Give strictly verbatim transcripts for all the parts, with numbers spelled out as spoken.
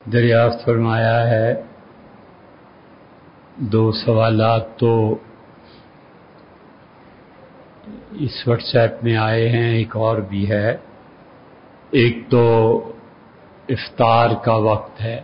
دریافت فرمایا ہے دو سوالات تو اس واٹس ایپ میں آئے ہیں، ایک اور بھی ہے۔ ایک تو افطار کا وقت ہے۔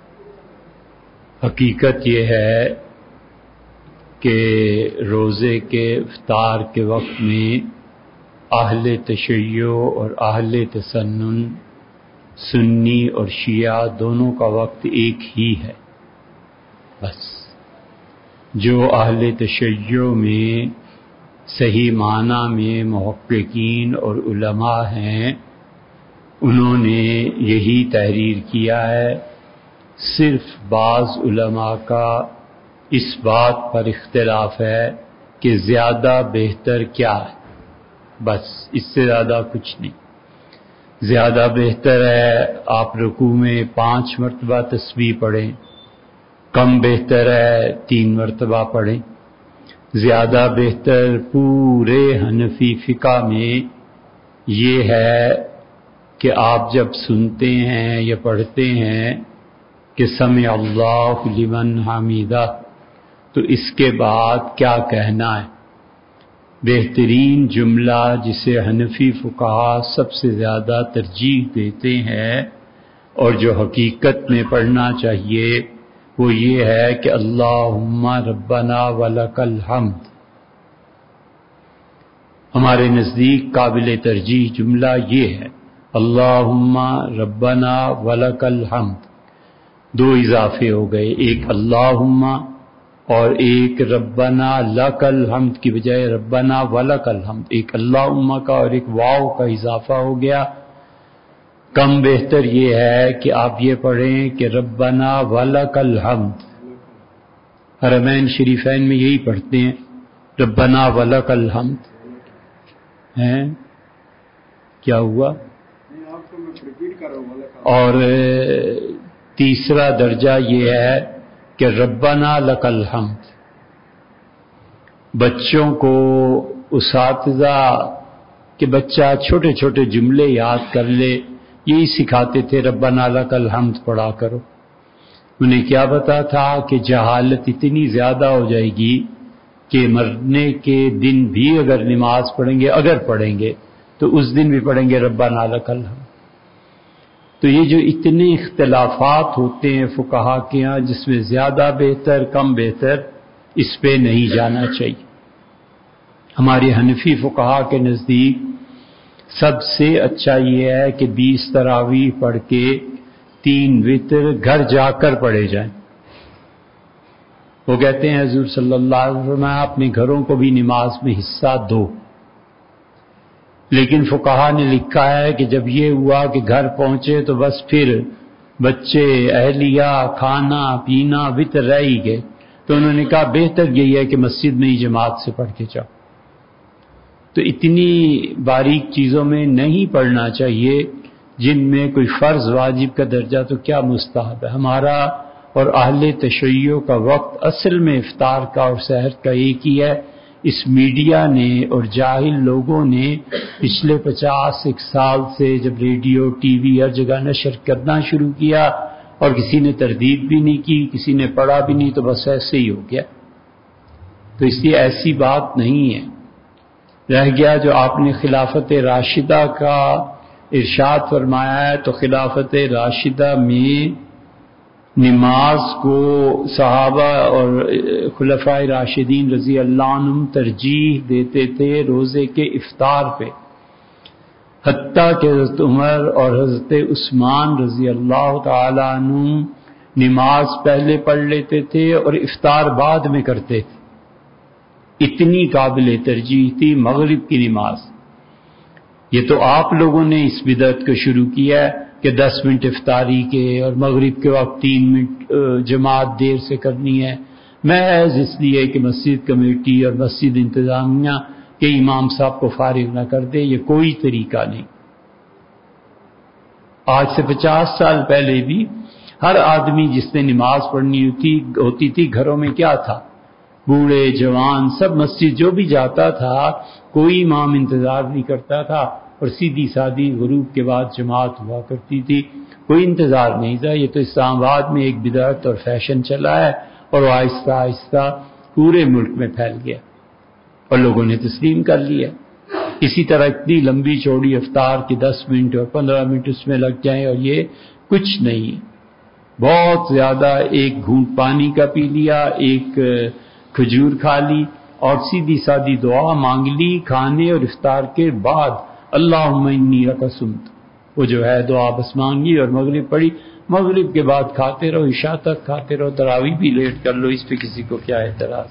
حقیقت یہ ہے کہ روزے کے افطار کے وقت میں اہل تشیع اور اہل تسنن، سنی اور شیعہ دونوں کا وقت ایک ہی ہے۔ بس جو اہل تشیع میں صحیح معنی میں محققین اور علماء ہیں، انہوں نے یہی تحریر کیا ہے۔ صرف بعض علماء کا اس بات پر اختلاف ہے کہ زیادہ بہتر کیا ہے، بس اس سے زیادہ کچھ نہیں۔ زیادہ بہتر ہے آپ رکوع میں پانچ مرتبہ تسبیح پڑھیں، کم بہتر ہے تین مرتبہ پڑھیں۔ زیادہ بہتر پورے حنفی فقہ میں یہ ہے کہ آپ جب سنتے ہیں یا پڑھتے ہیں کہ سمع اللہ لمن حمیدہ، تو اس کے بعد کیا کہنا ہے۔ بہترین جملہ جسے حنفی فقہا سب سے زیادہ ترجیح دیتے ہیں اور جو حقیقت میں پڑھنا چاہیے وہ یہ ہے کہ اللہم ربنا ولک الحمد۔ ہمارے نزدیک قابل ترجیح جملہ یہ ہے، اللہم ربنا ولک الحمد۔ دو اضافے ہو گئے، ایک اللہم اور ایک ربنا لک الحمد کی بجائے ربنا ولک الحمد، ایک اللہم کا اور ایک واو کا اضافہ ہو گیا۔ کم بہتر یہ ہے کہ آپ یہ پڑھیں کہ ربنا ولک الحمد۔ حرمین شریفین میں یہی پڑھتے ہیں، ربنا ولک الحمد۔ ہیں کیا ہوا؟ اور تیسرا درجہ یہ ہے کہ ربنا لک الحمد۔ بچوں کو اساتذہ کہ بچہ چھوٹے چھوٹے جملے یاد کر لے، یہی سکھاتے تھے، ربنا لک الحمد پڑھا کرو۔ انہیں کیا پتا تھا کہ جہالت اتنی زیادہ ہو جائے گی کہ مرنے کے دن بھی اگر نماز پڑھیں گے، اگر پڑھیں گے تو اس دن بھی پڑھیں گے ربنا لک الحمد۔ تو یہ جو اتنے اختلافات ہوتے ہیں فقہا کے ہاں، جس میں زیادہ بہتر کم بہتر، اس پہ نہیں جانا چاہیے۔ ہمارے حنفی فقہا کے نزدیک سب سے اچھا یہ ہے کہ بیس تراویح پڑھ کے تین وتر گھر جا کر پڑھے جائیں۔ وہ کہتے ہیں حضور صلی اللہ علیہ وسلم اپنے گھروں کو بھی نماز میں حصہ دو، لیکن فقہا نے لکھا ہے کہ جب یہ ہوا کہ گھر پہنچے تو بس پھر بچے، اہلیہ، کھانا پینا وتر رہ ہی گئے، تو انہوں نے کہا بہتر یہی ہے کہ مسجد میں ہی جماعت سے پڑھ کے جاؤ۔ تو اتنی باریک چیزوں میں نہیں پڑھنا چاہیے جن میں کوئی فرض واجب کا درجہ، تو کیا مستحب ہے۔ ہمارا اور اہل تشیع کا وقت اصل میں افطار کا اور سحر کا ایک ہی ہے۔ اس میڈیا نے اور جاہل لوگوں نے پچھلے پچاس ایک سال سے جب ریڈیو ٹی وی ہر جگہ نشر کرنا شروع کیا اور کسی نے تردید بھی نہیں کی، کسی نے پڑھا بھی نہیں، تو بس ایسے ہی ہو گیا۔ تو اس لیے ایسی بات نہیں ہے۔ رہ گیا جو آپ نے خلافت راشدہ کا ارشاد فرمایا ہے، تو خلافت راشدہ میں نماز کو صحابہ اور خلفائے راشدین رضی اللہ عنہم ترجیح دیتے تھے روزے کے افطار پہ، حتیٰ کہ حضرت عمر اور حضرت عثمان رضی اللہ تعالی عنہم نماز پہلے پڑھ لیتے تھے اور افطار بعد میں کرتے تھے۔ اتنی قابل ترجیح تھی مغرب کی نماز۔ یہ تو آپ لوگوں نے اس بدعت کو شروع کیا ہے کہ دس منٹ افطاری کے اور مغرب کے وقت تین منٹ جماعت دیر سے کرنی ہے، محض اس لیے کہ مسجد کمیٹی اور مسجد انتظامیہ کے امام صاحب کو فارغ نہ کر دے۔ یہ کوئی طریقہ نہیں۔ آج سے پچاس سال پہلے بھی ہر آدمی جس نے نماز پڑھنی ہوتی ہوتی تھی گھروں میں کیا تھا، بوڑھے جوان سب مسجد جو بھی جاتا تھا، کوئی امام انتظار نہیں کرتا تھا، اور سیدھی سادی غروب کے بعد جماعت ہوا کرتی تھی، کوئی انتظار نہیں تھا. یہ تو اسلام آباد میں ایک بدعت اور فیشن چلا ہے اور وہ آہستہ آہستہ پورے ملک میں پھیل گیا اور لوگوں نے تسلیم کر لیا. اسی طرح اتنی لمبی چوڑی افطار کی دس منٹ اور پندرہ منٹ اس میں لگ جائیں اور یہ کچھ نہیں، بہت زیادہ ایک گھونٹ پانی کا پی لیا، ایک کھجور کھا لی اور سیدھی سادی دعا مانگ لی کھانے اور افطار کے بعد، اللہم انی لک صمت، وہ جو ہے دعا بس مانگی اور مغرب پڑھی. مغرب کے بعد کھاتے رہو، عشاء تک کھاتے رہو، تراویح بھی لیٹ کر لو، اس پہ کسی کو کیا اعتراض.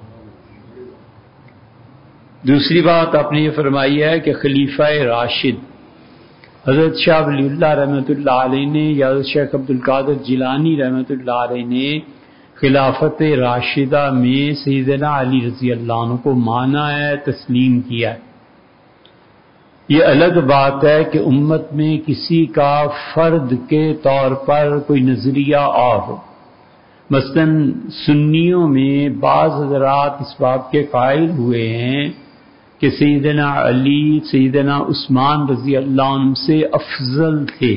دوسری بات آپ نے یہ فرمائی ہے کہ خلیفہ راشد حضرت شاہ ولی اللہ رحمۃ اللہ علیہ نے یا حضرت شیخ عبد القادر جیلانی رحمۃ اللہ علیہ نے خلافت راشدہ میں سیدنا علی رضی اللہ عنہ کو مانا ہے، تسلیم کیا ہے. یہ الگ بات ہے کہ امت میں کسی کا فرد کے طور پر کوئی نظریہ اور ہو. مثلا سنیوں میں بعض حضرات اس بات کے قائل ہوئے ہیں کہ سیدنا علی سیدنا عثمان رضی اللہ عنہ سے افضل تھے،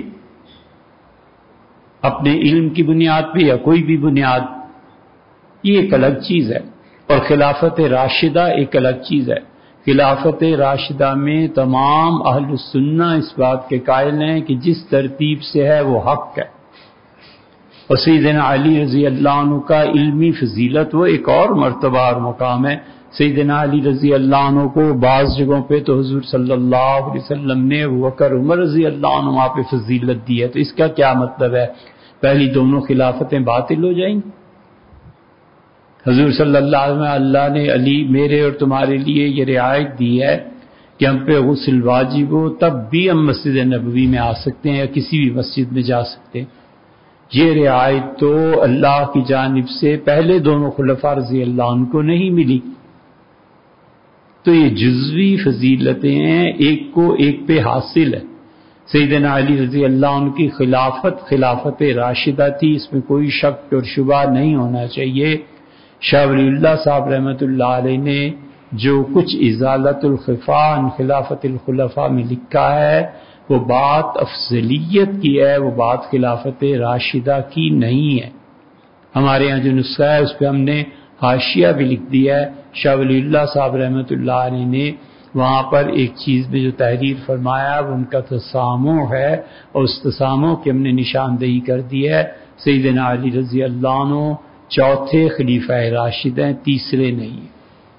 اپنے علم کی بنیاد پہ یا کوئی بھی بنیاد. یہ ایک الگ چیز ہے، اور خلافت راشدہ ایک الگ چیز ہے. خلافت راشدہ میں تمام اہل السنہ اس بات کے قائل ہیں کہ جس ترتیب سے ہے وہ حق ہے، اور سیدنا علی رضی اللہ عنہ کا علمی فضیلت وہ ایک اور مرتبہ اور مقام ہے. سیدنا علی رضی اللہ عنہ کو بعض جگہوں پہ تو حضور صلی اللہ علیہ وسلم نے ابوبکر عمر رضی اللہ عنہ وہاں پہ فضیلت دی ہے. تو اس کا کیا مطلب ہے؟ پہلی دونوں خلافتیں باطل ہو جائیں گی؟ حضور صلی اللہ علیہ وسلم اللہ نے علی میرے اور تمہارے لیے یہ رعایت دی ہے کہ ہم پہ غسل واجب ہو تب بھی ہم مسجد نبوی میں آ سکتے ہیں یا کسی بھی مسجد میں جا سکتے ہیں. یہ رعایت تو اللہ کی جانب سے پہلے دونوں خلفاء رضی اللہ عنہ کو نہیں ملی. تو یہ جزوی فضیلتیں ہیں، ایک کو ایک پہ حاصل ہے. سیدنا علی رضی اللہ عنہ کی خلافت خلافت راشدہ تھی، اس میں کوئی شک اور شبہ نہیں ہونا چاہیے. شاہ ولی اللہ صاحب رحمۃ اللہ علیہ نے جو کچھ ازالت الخفاء عن خلافت الخلفاء میں لکھا ہے وہ بات افضلیت کی ہے، وہ بات خلافت راشدہ کی نہیں ہے. ہمارے ہاں جو نسخہ ہے اس پہ ہم نے حاشیہ بھی لکھ دیا ہے. شاہ ولی اللہ صاحب رحمۃ اللہ علیہ نے وہاں پر ایک چیز میں جو تحریر فرمایا وہ ان کا تسامح ہے، اور اس تسامح کی ہم نے نشاندہی کر دی ہے. سیدنا علی رضی اللہ عنہ چوتھے خلیفہ راشد ہیں، تیسرے نہیں ہیں.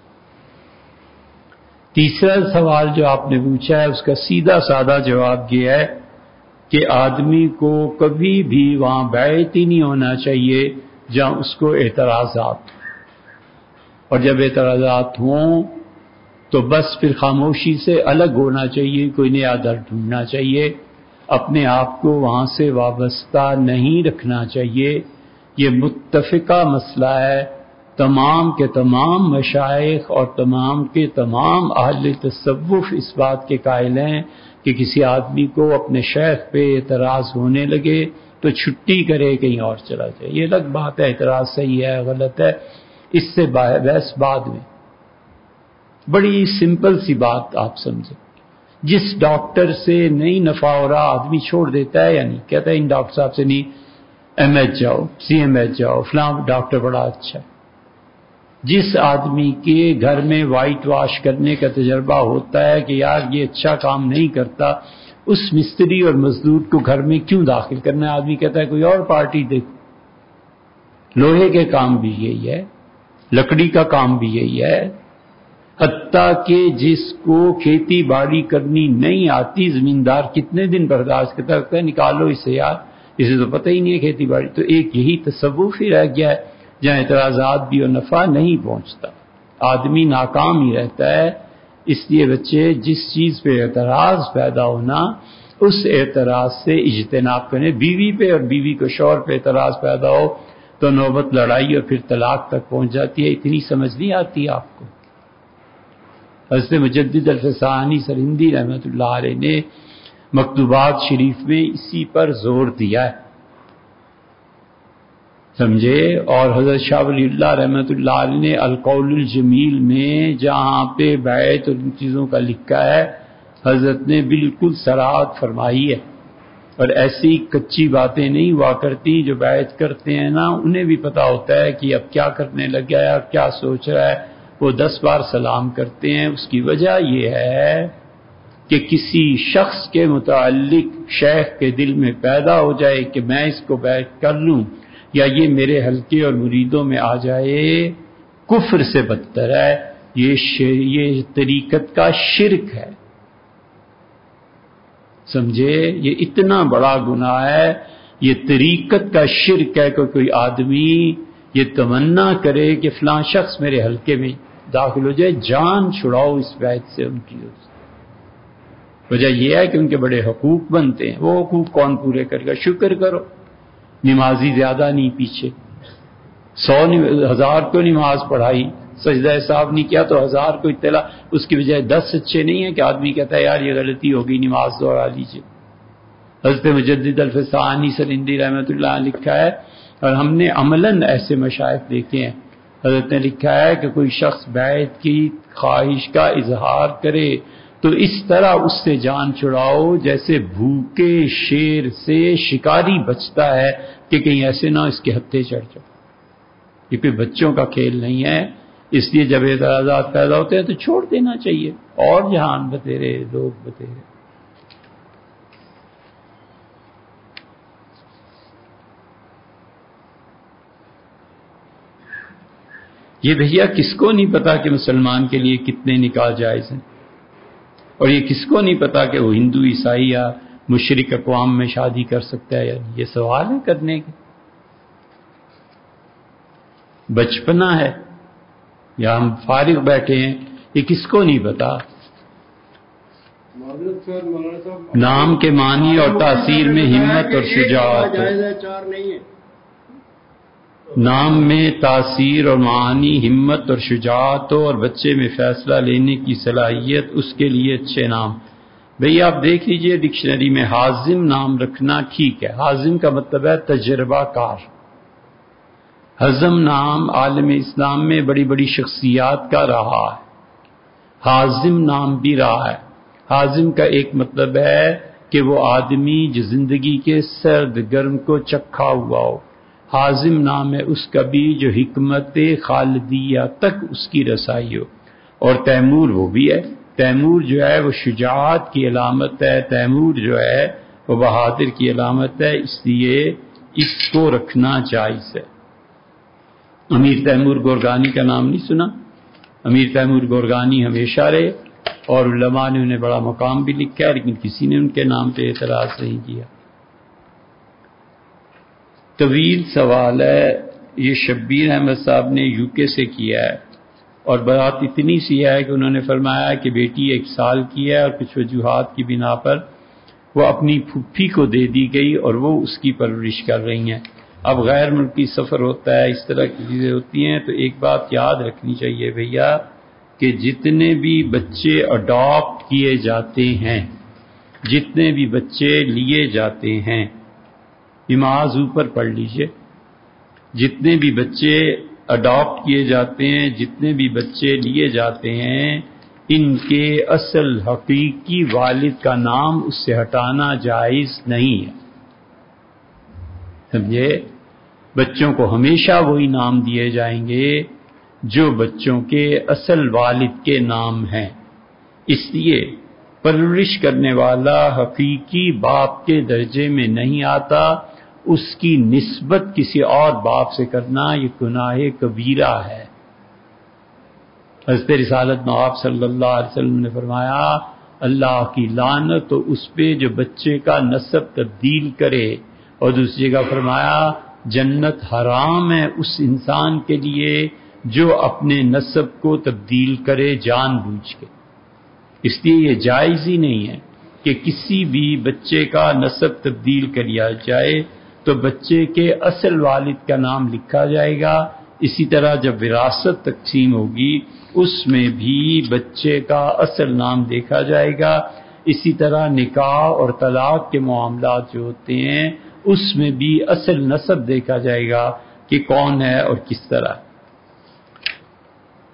تیسرا سوال جو آپ نے پوچھا ہے اس کا سیدھا سادہ جواب یہ ہے کہ آدمی کو کبھی بھی وہاں بیعت ہی نہیں ہونا چاہیے جہاں اس کو اعتراضات، اور جب اعتراضات ہوں تو بس پھر خاموشی سے الگ ہونا چاہیے، کوئی نیا در ڈھونڈنا چاہیے، اپنے آپ کو وہاں سے وابستہ نہیں رکھنا چاہیے. یہ متفقہ مسئلہ ہے، تمام کے تمام مشائخ اور تمام کے تمام اہل تصوف اس بات کے قائل ہیں کہ کسی آدمی کو اپنے شیخ پہ اعتراض ہونے لگے تو چھٹی کرے کہیں اور چلا جائے. یہ الگ بات ہے، اعتراض صحیح ہے غلط ہے، اس سے بحث بعد میں. بڑی سمپل سی بات آپ سمجھیں، جس ڈاکٹر سے نہیں نفع ہو رہا آدمی چھوڑ دیتا ہے یا نہیں؟ کہتا ہے ان ڈاکٹر صاحب سے نہیں، ایم ایچ جاؤ، سی ایم ایچ جاؤ، فلاں ڈاکٹر بڑا اچھا ہے. جس آدمی کے گھر میں وائٹ واش کرنے کا تجربہ ہوتا ہے کہ یار یہ اچھا کام نہیں کرتا، اس مستری اور مزدور کو گھر میں کیوں داخل کرنا ہے؟ آدمی کہتا ہے کوئی اور پارٹی دیکھو. لوہے کے کام بھی یہی ہے، لکڑی کا کام بھی یہی ہے. حتیٰ کہ جس کو کھیتی باڑی کرنی نہیں آتی، زمیندار کتنے دن برداشت کرتا ہے، نکالو اسے یار، اسے تو پتہ ہی نہیں ہے کھیتی باڑی. تو ایک یہی تصوف ہی رہ گیا ہے جہاں اعتراضات بھی اور نفع نہیں پہنچتا، آدمی ناکام ہی رہتا ہے. اس لیے بچے جس چیز پہ اعتراض پیدا ہونا اس اعتراض سے اجتناب کریں. بیوی پہ اور بیوی کو شوہر پہ اعتراض پیدا ہو تو نوبت لڑائی اور پھر طلاق تک پہنچ جاتی ہے. اتنی سمجھ نہیں آتی آپ کو. حضرت مجدد الفسانی سرہندی رحمۃ اللہ علیہ نے مکتوبات شریف میں اسی پر زور دیا ہے، سمجھے. اور حضرت شاہ ولی اللہ رحمۃ اللہ علیہ نے القول الجمیل میں جہاں پہ بیعت اور ان چیزوں کا لکھا ہے، حضرت نے بالکل صراحت فرمائی ہے، اور ایسی کچی باتیں نہیں ہوا کرتی. جو بیعت کرتے ہیں نا انہیں بھی پتا ہوتا ہے کہ اب کیا کرنے لگ گیا ہے، کیا سوچ رہا ہے. وہ دس بار سلام کرتے ہیں. اس کی وجہ یہ ہے کہ کسی شخص کے متعلق شیخ کے دل میں پیدا ہو جائے کہ میں اس کو بیعت کر لوں یا یہ میرے حلقے اور مریدوں میں آ جائے، کفر سے بدتر ہے. یہ یہ طریقت کا شرک ہے، سمجھے؟ یہ اتنا بڑا گناہ ہے، یہ طریقت کا شرک ہے کہ کوئی آدمی یہ تمنا کرے کہ فلاں شخص میرے حلقے میں داخل ہو جائے. جان چھڑاؤ اس بیعت سے ان کی. وجہ یہ ہے کہ ان کے بڑے حقوق بنتے ہیں. وہ حقوق کون پورے کرے گا؟ شکر کرو. نمازی زیادہ نہیں پیچھے، سو ہزار کو نماز پڑھائی، سجدہ صاحب نہیں کیا تو ہزار کو اطلاع، اس کی بجائے دس اچھے نہیں ہیں کہ آدمی کہتا ہے یار یہ غلطی ہوگی نماز دوہرا لیجیے. حضرت مجدد الفسانی سرندی رحمۃ اللہ علیہ لکھا ہے، اور ہم نے عملاً ایسے مشائخ دیکھے ہیں. حضرت نے لکھا ہے کہ کوئی شخص بیعت کی خواہش کا اظہار کرے تو اس طرح اس سے جان چھڑاؤ جیسے بھوکے شیر سے شکاری بچتا ہے کہ کہیں ایسے نہ اس کے ہتھے چڑھ جائے. یہ کوئی بچوں کا کھیل نہیں ہے. اس لیے جب اعتراضات پیدا ہوتے ہیں تو چھوڑ دینا چاہیے. اور جہان بتیرے لوگ بتیرے. یہ بھیا کس کو نہیں پتا کہ مسلمان کے لیے کتنے نکاح جائز ہیں، اور یہ کس کو نہیں پتا کہ وہ ہندو عیسائی یا مشرک اقوام میں شادی کر سکتا ہے یا نہیں. یہ سوال ہے کرنے کے. بچپنا ہے یا ہم فارغ بیٹھے ہیں، یہ کس کو نہیں پتا. نام کے معنی اور تاثیر میں ہمت اور شجاعت ہو. نام میں تاثیر اور معانی ہمت اور شجاعت ہو، اور بچے میں فیصلہ لینے کی صلاحیت، اس کے لیے اچھے نام. بھئی آپ دیکھ لیجئے ڈکشنری میں حازم نام رکھنا ٹھیک ہے. حازم کا مطلب ہے تجربہ کار. حزم نام عالم اسلام میں بڑی بڑی شخصیات کا رہا ہے. حازم نام بھی رہا ہے. حازم کا ایک مطلب ہے کہ وہ آدمی جو زندگی کے سرد گرم کو چکھا ہوا ہو. حازم نام ہے اس کا بھی جو حکمت خالدیہ تک اس کی رسائی ہو. اور تیمور وہ بھی ہے. تیمور جو ہے وہ شجاعت کی علامت ہے. تیمور جو ہے وہ بہادر کی علامت ہے. اس لیے اس کو رکھنا جائز ہے. امیر تیمور گورگانی کا نام نہیں سنا؟ امیر تیمور گورگانی ہمیشہ رہے اور علماء نے انہیں بڑا مقام بھی لکھا ہے، لیکن کسی نے ان کے نام پہ اعتراض نہیں کیا. طویل سوال ہے. یہ شبیر احمد صاحب نے یو کے سے کیا ہے، اور بات اتنی سی ہے کہ انہوں نے فرمایا کہ بیٹی ایک سال کی ہے اور کچھ وجوہات کی بنا پر وہ اپنی پھپھی کو دے دی گئی اور وہ اس کی پرورش کر رہی ہیں. اب غیر ملکی سفر ہوتا ہے، اس طرح کی چیزیں ہوتی ہیں، تو ایک بات یاد رکھنی چاہیے بھیا کہ جتنے بھی بچے اڈاپٹ کیے جاتے ہیں، جتنے بھی بچے لیے جاتے ہیں، نماز اوپر پڑھ لیجئے، جتنے بھی بچے اڈاپٹ کیے جاتے ہیں، جتنے بھی بچے لیے جاتے ہیں، ان کے اصل حقیقی والد کا نام اس سے ہٹانا جائز نہیں ہے. سمجھے؟ بچوں کو ہمیشہ وہی نام دیے جائیں گے جو بچوں کے اصل والد کے نام ہیں. اس لیے پرورش کرنے والا حقیقی باپ کے درجے میں نہیں آتا. اس کی نسبت کسی اور باپ سے کرنا یہ گناہ کبیرہ ہے. حضرت رسالت نواب صلی اللہ علیہ وسلم نے فرمایا اللہ کی لعنت تو اس پہ جو بچے کا نسب تبدیل کرے، اور دوسری جگہ فرمایا جنت حرام ہے اس انسان کے لیے جو اپنے نسب کو تبدیل کرے جان بوجھ کے. اس لیے یہ جائز ہی نہیں ہے کہ کسی بھی بچے کا نسب تبدیل کیا جائے تو بچے کے اصل والد کا نام لکھا جائے گا. اسی طرح جب وراثت تقسیم ہوگی اس میں بھی بچے کا اصل نام دیکھا جائے گا. اسی طرح نکاح اور طلاق کے معاملات جو ہوتے ہیں اس میں بھی اصل نسب دیکھا جائے گا کہ کون ہے اور کس طرح.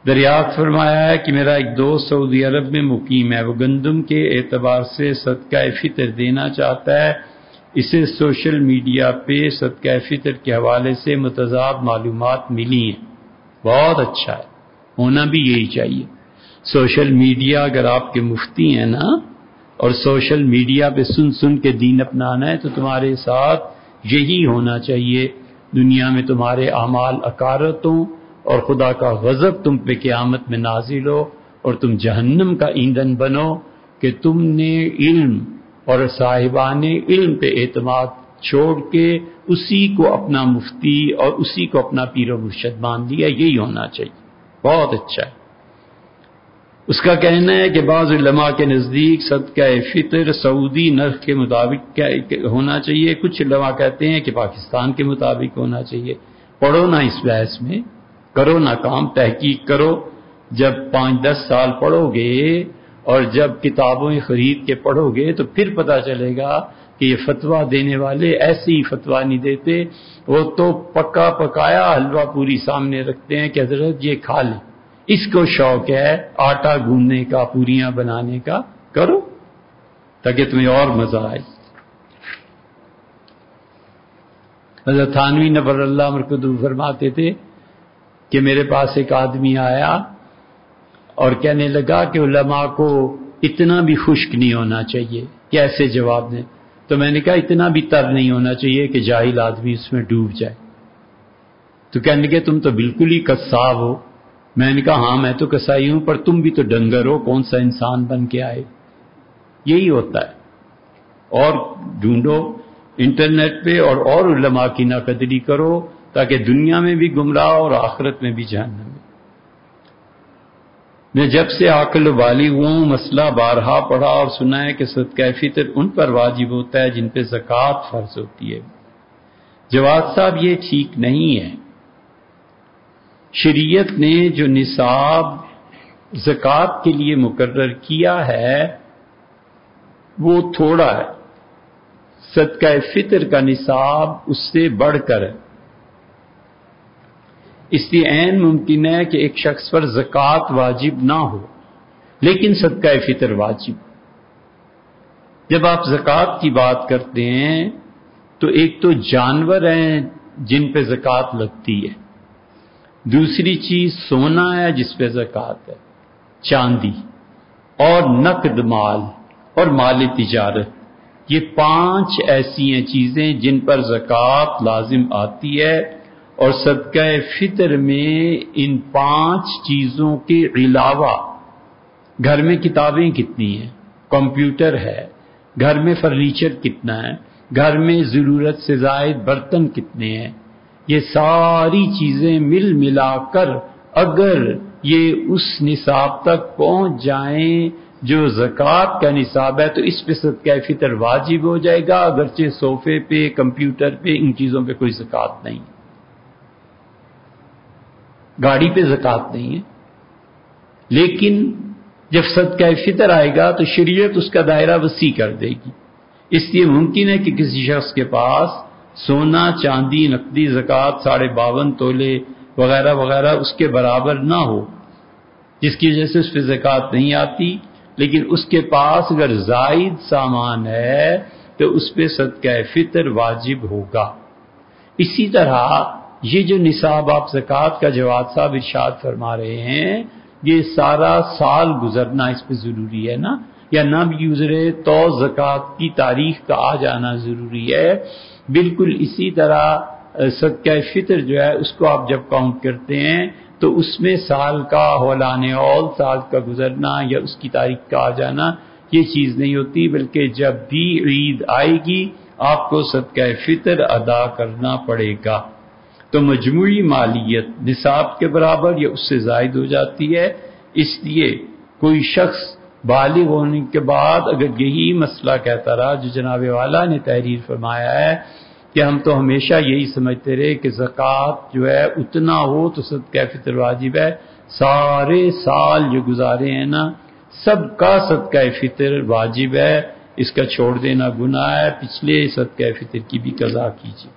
دریافت فرمایا ہے کہ میرا ایک دوست سعودی عرب میں مقیم ہے، وہ گندم کے اعتبار سے صدقہ فطر دینا چاہتا ہے، اسے سوشل میڈیا پہ صدقہ فطر کے حوالے سے متضاد معلومات ملی ہیں۔ بہت اچھا ہے، ہونا بھی یہی چاہیے۔ سوشل میڈیا اگر آپ کے مفتی ہیں نا، اور سوشل میڈیا پہ سن سن کے دین اپنانا ہے، تو تمہارے ساتھ یہی ہونا چاہیے۔ دنیا میں تمہارے اعمال اکارت ہوں اور خدا کا غضب تم پہ قیامت میں نازل ہو اور تم جہنم کا ایندھن بنو کہ تم نے علم اور صاحبان علم پہ اعتماد چھوڑ کے اسی کو اپنا مفتی اور اسی کو اپنا پیر و مرشد مان لیا۔ یہی ہونا چاہیے، بہت اچھا ہے۔ اس کا کہنا ہے کہ بعض علماء کے نزدیک صدقہ فطر سعودی نرخ کے مطابق ہونا چاہیے، کچھ علماء کہتے ہیں کہ پاکستان کے مطابق ہونا چاہیے۔ پڑھو نہ اس بحث میں، کرو نہ کام، تحقیق کرو۔ جب پانچ دس سال پڑھو گے اور جب کتابیں خرید کے پڑھو گے تو پھر پتہ چلے گا کہ یہ فتویٰ دینے والے ایسے ہی فتویٰ نہیں دیتے، وہ تو پکا پکایا حلوہ پوری سامنے رکھتے ہیں کہ حضرت یہ کھا لیں، اس کو شوق ہے آٹا گوندنے کا، پوریاں بنانے کا، کرو تاکہ تمہیں اور مزہ آئے۔ حضرت تھانوی نور اللہ مرکزہ فرماتے تھے کہ میرے پاس ایک آدمی آیا اور کہنے لگا کہ علماء کو اتنا بھی خشک نہیں ہونا چاہیے، کیسے جواب دیں؟ تو میں نے کہا اتنا بھی تر نہیں ہونا چاہیے کہ جاہل آدمی اس میں ڈوب جائے۔ تو کہنے لگے تم تو بالکل ہی قصاب ہو۔ میں نے کہا ہاں میں تو کسائی ہوں، پر تم بھی تو ڈنگر ہو، کون سا انسان بن کے آئے؟ یہی ہوتا ہے۔ اور ڈھونڈو انٹرنیٹ پہ اور اور علماء کی ناقدری کرو تاکہ دنیا میں بھی گمراہ اور آخرت میں بھی جہنم میں۔ میں جب سے عاقل و بالغ ہوں مسئلہ بارہا پڑھا اور سنا ہے کہ صدقہ فطر ان پر واجب ہوتا ہے جن پہ زکوٰۃ فرض ہوتی ہے۔ جواد صاحب یہ ٹھیک نہیں ہے۔ شریعت نے جو نصاب زکوٰۃ کے لیے مقرر کیا ہے وہ تھوڑا ہے، صدقہ فطر کا نصاب اس سے بڑھ کر ہے۔ اس لیے عین ممکن ہے کہ ایک شخص پر زکوٰۃ واجب نہ ہو لیکن صدقہ فطر واجب۔ جب آپ زکوٰۃ کی بات کرتے ہیں تو ایک تو جانور ہیں جن پہ زکوٰۃ لگتی ہے، دوسری چیز سونا ہے جس پہ زکوٰۃ ہے، چاندی اور نقد مال اور مال تجارت، یہ پانچ ایسی ہیں چیزیں جن پر زکوٰۃ لازم آتی ہے، اور صدقہ فطر میں ان پانچ چیزوں کے علاوہ گھر میں کتابیں کتنی ہیں، کمپیوٹر ہے، گھر میں فرنیچر کتنا ہے، گھر میں ضرورت سے زائد برتن کتنے ہیں، یہ ساری چیزیں مل ملا کر اگر یہ اس نصاب تک پہنچ جائیں جو زکوٰۃ کا نصاب ہے تو اس پہ صدقہ فطر واجب ہو جائے گا، اگرچہ صوفے پہ، کمپیوٹر پہ، ان چیزوں پہ کوئی زکوٰۃ نہیں، گاڑی پہ زکوٰۃ نہیں ہے۔ لیکن جب صدقہ فطر آئے گا تو شریعت اس کا دائرہ وسیع کر دے گی۔ اس لیے ممکن ہے کہ کسی شخص کے پاس سونا، چاندی، نقدی زکوٰۃ ساڑھے باون تولے وغیرہ وغیرہ اس کے برابر نہ ہو، جس کی وجہ سے اس پہ زکوٰۃ نہیں آتی، لیکن اس کے پاس اگر زائد سامان ہے تو اس پہ صدقہ فطر واجب ہوگا۔ اسی طرح یہ جو نصاب آپ زکوٰۃ کا جواد صاحب ارشاد فرما رہے ہیں، یہ سارا سال گزرنا اس پہ ضروری ہے نا، یا نہ بھی گزرے تو زکوٰۃ کی تاریخ کا آ جانا ضروری ہے۔ بالکل اسی طرح صدقہ فطر جو ہے اس کو آپ جب کاؤنٹ کرتے ہیں تو اس میں سال کا حولان اول، سال کا گزرنا یا اس کی تاریخ کا آ جانا یہ چیز نہیں ہوتی، بلکہ جب بھی عید آئے گی آپ کو صدقہ فطر ادا کرنا پڑے گا۔ تو مجموعی مالیت نصاب کے برابر یا اس سے زائد ہو جاتی ہے۔ اس لیے کوئی شخص بالغ ہونے کے بعد اگر یہی مسئلہ کہتا رہا جو جناب والا نے تحریر فرمایا ہے کہ ہم تو ہمیشہ یہی سمجھتے رہے کہ زکوٰۃ جو ہے اتنا ہو تو صدقہ فطر واجب ہے، سارے سال جو گزارے ہیں نا سب کا صدقہ فطر واجب ہے، اس کا چھوڑ دینا گناہ ہے، پچھلے صدقہ فطر کی بھی قضا کیجیے۔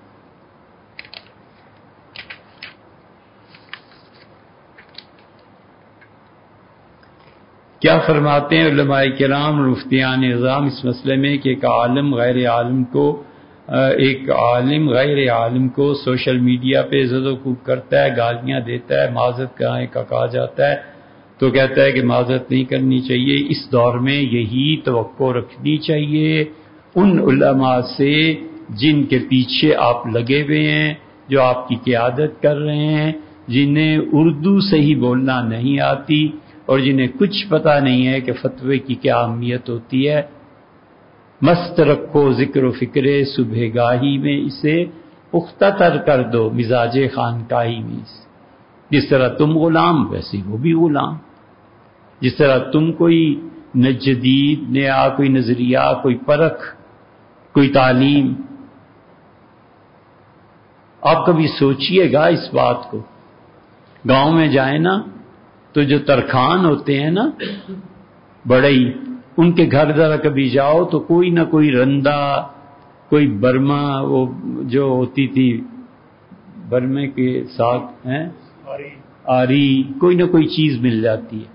کیا فرماتے ہیں علماء کرام اور مفتیان اعظام اس مسئلے میں کہ ایک عالم غیر عالم کو ایک عالم غیر عالم کو سوشل میڈیا پہ زد و کوب کرتا ہے، گالیاں دیتا ہے، معذرت کہاں کا کہا جاتا ہے تو کہتا ہے کہ معذرت نہیں کرنی چاہیے. اس دور میں یہی توقع رکھنی چاہیے ان علماء سے جن کے پیچھے آپ لگے ہوئے ہیں، جو آپ کی قیادت کر رہے ہیں، جنہیں اردو صحیح بولنا نہیں آتی اور جنہیں کچھ پتہ نہیں ہے کہ فتوے کی کیا اہمیت ہوتی ہے. مست رکھو ذکر و فکر صبح گاہی میں، اسے پختہ تر کر دو مزاج خانقاہی میں. جس طرح تم غلام ویسے وہ بھی غلام. جس طرح تم کوئی نہ جدید نیا کوئی نظریہ، کوئی پرکھ، کوئی تعلیم. آپ کبھی سوچئے گا اس بات کو، گاؤں میں جائیں نا تو جو ترخان ہوتے ہیں نا بڑے ہی، ان کے گھر ذرا کبھی جاؤ تو کوئی نہ کوئی رندہ، کوئی برما، وہ جو ہوتی تھی برمے کے ساتھ ہیں آری، کوئی نہ کوئی چیز مل جاتی ہے.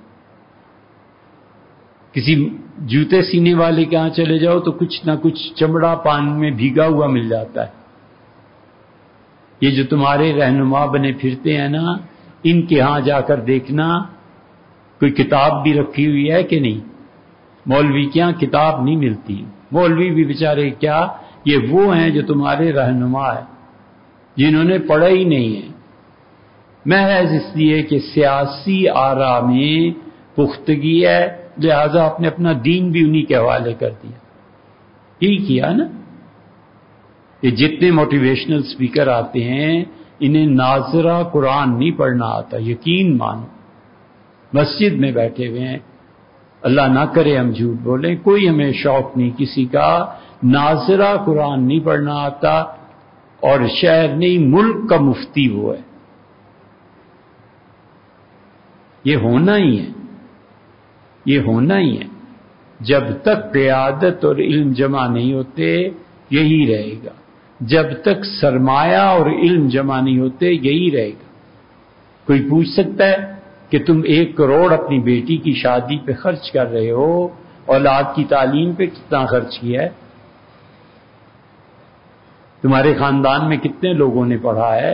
کسی جوتے سینے والے کے ہاں چلے جاؤ تو کچھ نہ کچھ چمڑا پانی میں بھیگا ہوا مل جاتا ہے. یہ جو تمہارے رہنما بنے پھرتے ہیں نا، ان کے ہاں جا کر دیکھنا کوئی کتاب بھی رکھی ہوئی ہے کہ نہیں. مولوی کے ہاں کتاب نہیں ملتی. مولوی بھی بیچارے کیا، یہ وہ ہیں جو تمہارے رہنما ہیں، جنہوں نے پڑھا ہی نہیں ہے، محض اس لیے کہ سیاسی آرا میں پختگی ہے، لہذا آپ نے اپنا دین بھی انہی کے حوالے کر دیا. یہی کیا نا. یہ جتنے موٹیویشنل سپیکر آتے ہیں انہیں ناظرہ قرآن نہیں پڑھنا آتا، یقین مانو. مسجد میں بیٹھے ہوئے ہیں، اللہ نہ کرے ہم جھوٹ بولیں، کوئی ہمیں شوق نہیں کسی کا، ناظرہ قرآن نہیں پڑھنا آتا، اور شہر نہیں ملک کا مفتی وہ ہے. یہ ہونا ہی ہے، یہ ہونا ہی ہے. جب تک قیادت اور علم جمع نہیں ہوتے یہی رہے گا. جب تک سرمایہ اور علم جمع نہیں ہوتے یہی رہے گا. کوئی پوچھ سکتا ہے کہ تم ایک کروڑ اپنی بیٹی کی شادی پہ خرچ کر رہے ہو، اولاد کی تعلیم پہ کتنا خرچ کیا ہے؟ تمہارے خاندان میں کتنے لوگوں نے پڑھا ہے؟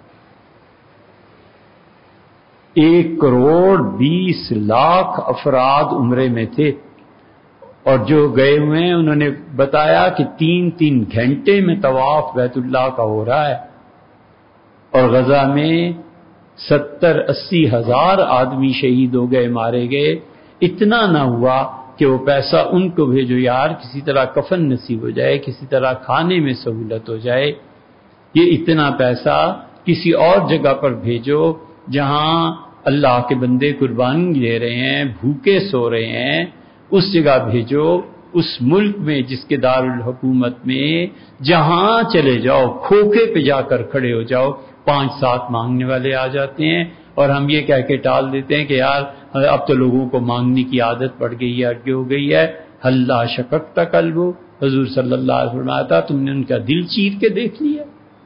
ایک کروڑ بیس لاکھ افراد عمرے میں تھے، اور جو گئے ہوئے ہیں انہوں نے بتایا کہ تین تین گھنٹے میں طواف بیت اللہ کا ہو رہا ہے. اور غزہ میں ستر اسی ہزار آدمی شہید ہو گئے، مارے گئے. اتنا نہ ہوا کہ وہ پیسہ ان کو بھیجو یار، کسی طرح کفن نصیب ہو جائے، کسی طرح کھانے میں سہولت ہو جائے. یہ اتنا پیسہ کسی اور جگہ پر بھیجو جہاں اللہ کے بندے قربانی لے رہے ہیں، بھوکے سو رہے ہیں، اس جگہ بھیجو. اس ملک میں جس کے دارالحکومت میں جہاں چلے جاؤ کھوکھے پہ جا کر کھڑے ہو جاؤ، پانچ سات مانگنے والے آ جاتے ہیں، اور ہم یہ کہہ کے ٹال دیتے ہیں کہ یار اب تو لوگوں کو مانگنے کی عادت پڑ گئی ہے، اگے ہو گئی ہے. ہلا شککتا قلب، حضور صلی اللہ علیہ وسلم فرمایا تھا تم نے ان کا دل چیر کے دیکھ لیا.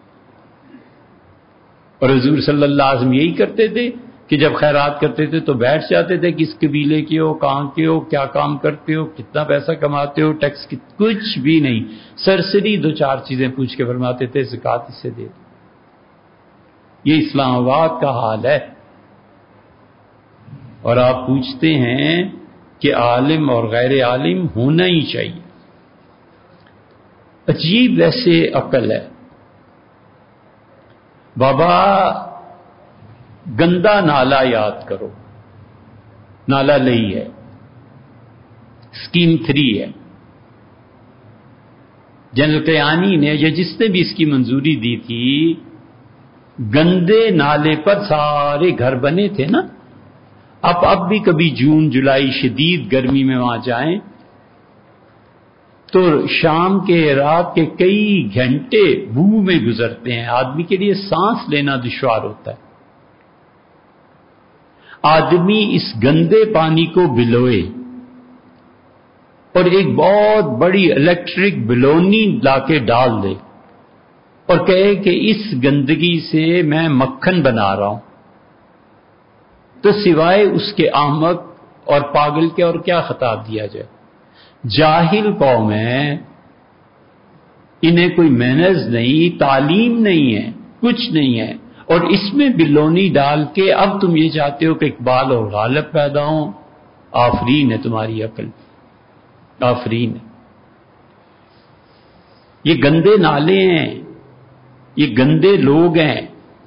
اور حضور صلی اللہ علیہ وسلم یہی کرتے تھے کہ جب خیرات کرتے تھے تو بیٹھ جاتے تھے، کس قبیلے کے ہو، کہاں کے ہو، کیا کام کرتے ہو، کتنا پیسہ کماتے ہو، ٹیکس کی کچھ بھی نہیں، سرسری دو چار چیزیں پوچھ کے فرماتے تھے زکوٰۃ اس سے دے دو. یہ اسلام آباد کا حال ہے. اور آپ پوچھتے ہیں کہ عالم اور غیر عالم ہونا ہی چاہیے. عجیب ویسے عقل ہے. بابا گندا نالا یاد کرو، نالا لئی ہے، اسکیم تھری ہے. جنرل قیانی نے یا جس نے بھی اس کی منظوری دی تھی، گندے نالے پر سارے گھر بنے تھے نا. اب اب بھی کبھی جون جولائی شدید گرمی میں وہاں جائیں تو شام کے رات کے کئی گھنٹے بو میں گزرتے ہیں، آدمی کے لیے سانس لینا دشوار ہوتا ہے. آدمی اس گندے پانی کو بلوئے اور ایک بہت بڑی الیکٹرک بلونی لا کے ڈال دے اور کہے کہ اس گندگی سے میں مکھن بنا رہا ہوں، تو سوائے اس کے احمق اور پاگل کے اور کیا خطاب دیا جائے؟ جاہل قوم ہے، انہیں کوئی مینرز نہیں، تعلیم نہیں ہے، کچھ نہیں ہے، اور اس میں بلونی ڈال کے اب تم یہ چاہتے ہو کہ اقبال اور غالب پیدا ہوں۔ آفرین ہے تمہاری عقل، آفرین ہے۔ یہ گندے نالے ہیں، یہ گندے لوگ ہیں،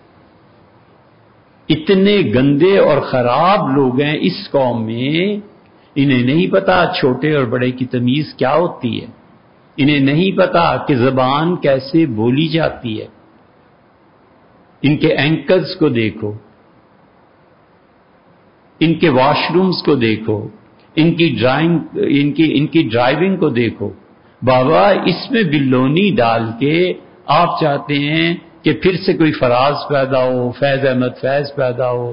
اتنے گندے اور خراب لوگ ہیں اس قوم میں، انہیں نہیں پتا چھوٹے اور بڑے کی تمیز کیا ہوتی ہے، انہیں نہیں پتا کہ زبان کیسے بولی جاتی ہے۔ ان کے اینکرز کو دیکھو، ان کے واش رومز کو دیکھو، ان کی ڈرائنگ ان کی ان کی ڈرائیونگ کو دیکھو۔ بابا اس میں بلونی ڈال کے آپ چاہتے ہیں کہ پھر سے کوئی فراز پیدا ہو، فیض احمد فیض پیدا ہو،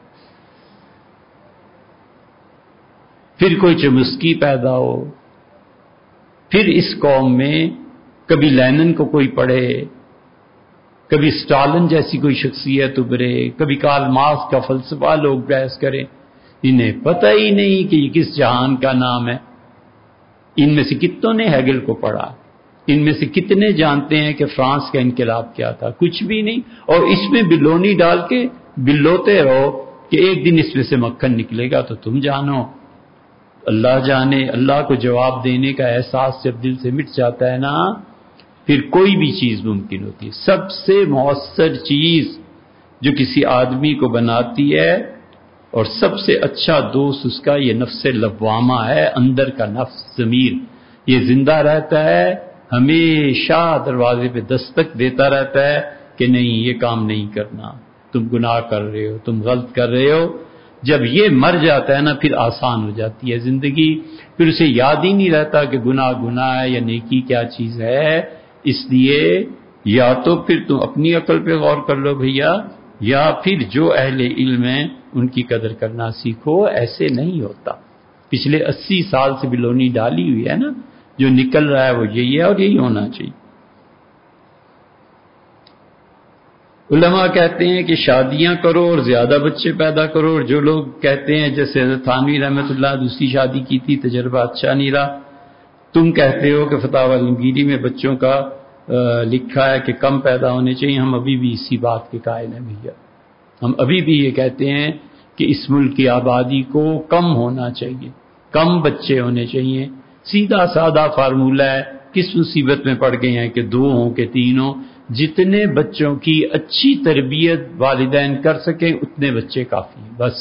پھر کوئی چمسکی پیدا ہو، پھر اس قوم میں کبھی لینن کو کوئی پڑھے، کبھی اسٹالن جیسی کوئی شخصیت ابھرے، کبھی کارل مارکس کا فلسفہ لوگ بحث کریں۔ انہیں پتہ ہی نہیں کہ یہ کس جہان کا نام ہے۔ ان میں سے کتنوں نے ہیگل کو پڑھا؟ ان میں سے کتنے جانتے ہیں کہ فرانس کا انقلاب کیا تھا؟ کچھ بھی نہیں، اور اس میں بلونی ڈال کے بلوتے رہو کہ ایک دن اس میں سے مکھن نکلے گا تو تم جانو، اللہ جانے۔ اللہ کو جواب دینے کا احساس جب دل سے مٹ جاتا ہے نا، پھر کوئی بھی چیز ممکن ہوتی ہے۔ سب سے مؤثر چیز جو کسی آدمی کو بناتی ہے اور سب سے اچھا دوست اس کا یہ نفس لوامہ ہے، اندر کا نفس، ضمیر، یہ زندہ رہتا ہے، ہمیشہ دروازے پہ دستک دیتا رہتا ہے کہ نہیں یہ کام نہیں کرنا، تم گناہ کر رہے ہو، تم غلط کر رہے ہو۔ جب یہ مر جاتا ہے نا پھر آسان ہو جاتی ہے زندگی، پھر اسے یاد ہی نہیں رہتا کہ گناہ گناہ ہے یا نیکی کیا چیز ہے۔ اس لیے یا تو پھر تم اپنی عقل پہ غور کر لو بھیا، یا پھر جو اہل علم ہیں ان کی قدر کرنا سیکھو۔ ایسے نہیں ہوتا۔ پچھلے اسی سال سے بلونی ڈالی ہوئی ہے نا، جو نکل رہا ہے وہ یہی ہے اور یہی ہونا چاہیے۔ علماء کہتے ہیں کہ شادیاں کرو اور زیادہ بچے پیدا کرو، اور جو لوگ کہتے ہیں جیسے حضرت تھانوی رحمۃ اللہ دوسری شادی کی تھی، تجربہ اچھا نہیں رہا، تم کہتے ہو کہ فتاوی علمگیری میں بچوں کا لکھا ہے کہ کم پیدا ہونے چاہیے۔ ہم ابھی بھی اسی بات کے قائل ہیں بھیا، ہم ابھی بھی یہ کہتے ہیں کہ اس ملک کی آبادی کو کم ہونا چاہیے، کم بچے ہونے چاہیے۔ سیدھا سادہ فارمولہ ہے، کس مصیبت میں پڑ گئے ہیں کہ دو ہوں کہ تین ہوں؟ جتنے بچوں کی اچھی تربیت والدین کر سکیں اتنے بچے کافی ہیں، بس۔